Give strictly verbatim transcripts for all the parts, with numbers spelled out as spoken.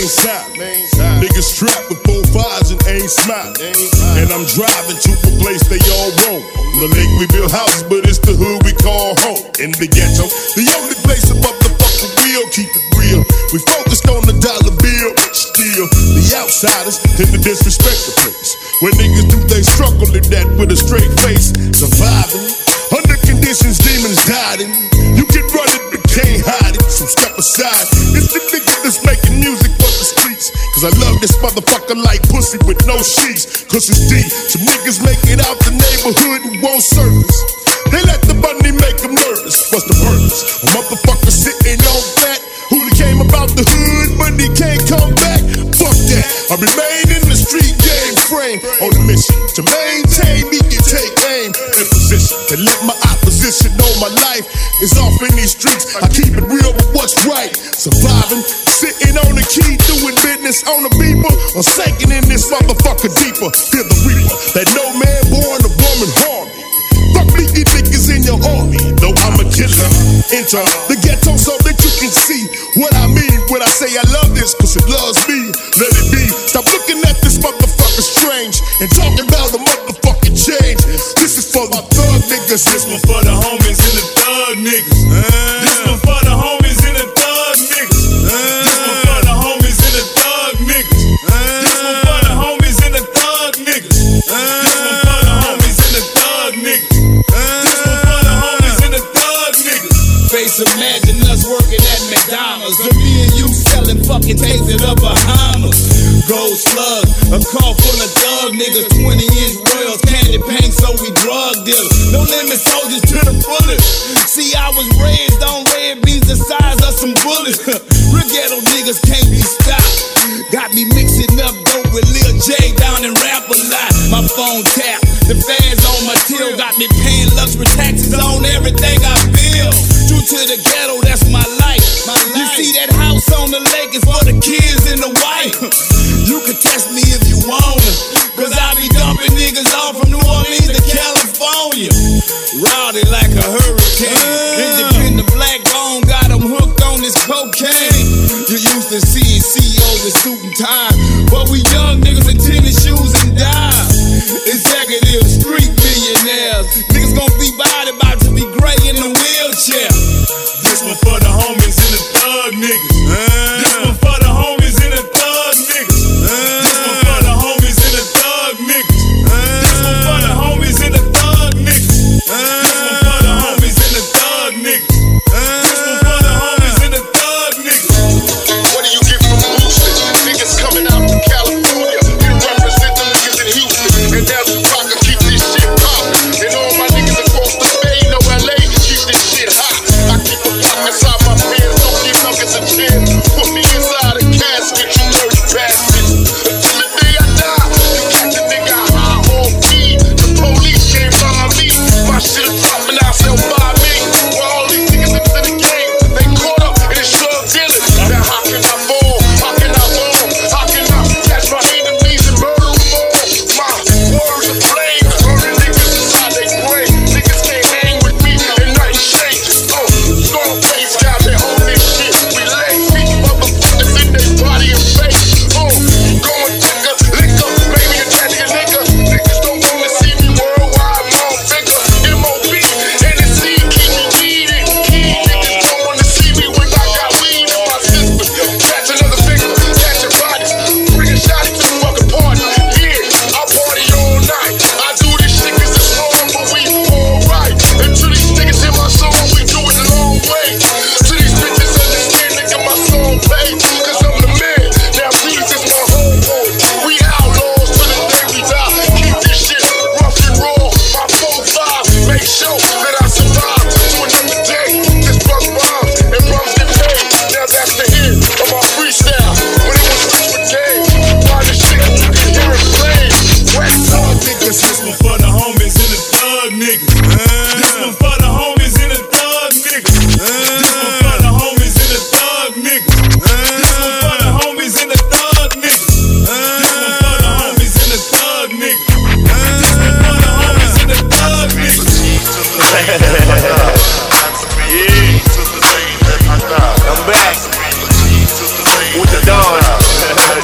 main side. Niggas trapped with four fives and ain't smiling. And I'm driving to a place they all want. The lake we build houses, but it's the hood we call home. In the ghetto, the only place above the fucking wheel, keep it real. We focused on the dollar bill, but still, the outsiders tend to disrespect the place. When niggas do they struggle in that with a straight face. Surviving, under conditions demons hiding. You can run it, but can't hide it, so step aside. It's the nigga that's making music for the streets. Cause I love this motherfucker like pussy with no sheets. Cause it's deep, some niggas make it out the neighborhood and won't service. They let the money make them nervous. What's the purpose? A motherfucker sitting on that who came about the hood, but he can't come back. Fuck that. I remain in the street game frame on a mission to maintain me and take aim in position to let my opposition know my life is off in these streets. I keep it real with what's right. Surviving, sitting on the key, doing business on the beeper, or sinking in this motherfucker deeper. Feel the reaper that no man born a woman harm me. Fuck me, you niggas in your army, though I'm a killer. Enter the ghetto so that you can see what I mean when I say I love this, cause it loves me. Let it be. Stop looking at this motherfucker strange and talking about a motherfucking change. This is for the thug niggas. This one for the homies and the thug niggas. Uh, this one for the homies and the thug niggas. Uh, this one for the homies and the thug niggas. Uh, this one for the homies and the thug niggas. Uh, this one for the homies and the thug niggas. This one for the homies and the thug niggas. Face, imagine us working at McDonald's, or me and you selling fucking things in the Bahamas. Gold slug, a car full of thug niggas, twenty inch royals, candy paint, so we drug dealers. No limit soldiers to the fullest. See, I was raised on red beans the size of some bullets. Real ghetto niggas can't be stopped. Got me mixing up dope with Lil J down in Rap a lot. My phone tap, the fans on my till, got me paying luxury taxes on everything I build. True to the ghetto, that's my life. My life. You see that house on the lake is for the kids and the wife. You can test me if you wanna, cause I be dumping niggas off from New Orleans to California. Rowdy like a hurricane. Independent black bone got them hooked on this cocaine. You used to see C E Os with suit and tie, but we young niggas in tennis shoes and dimes. Executive street millionaires. Niggas gon' be body about to be gray in the wheelchair. This one for the homies and the thug niggas. This one for the homies and the thug niggas. This one for the homies and the thug niggas. This one for the homies and the thug niggas. This one for the homies and the thug niggas. This one for the homies and the thug niggas. What do you get from Houston? Niggas coming out from California. We represent them niggas in Houston. And now Tupac can keep this shit poppin'. And all my niggas across the bay know L A keep this shit hot. I keep a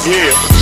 Yeah.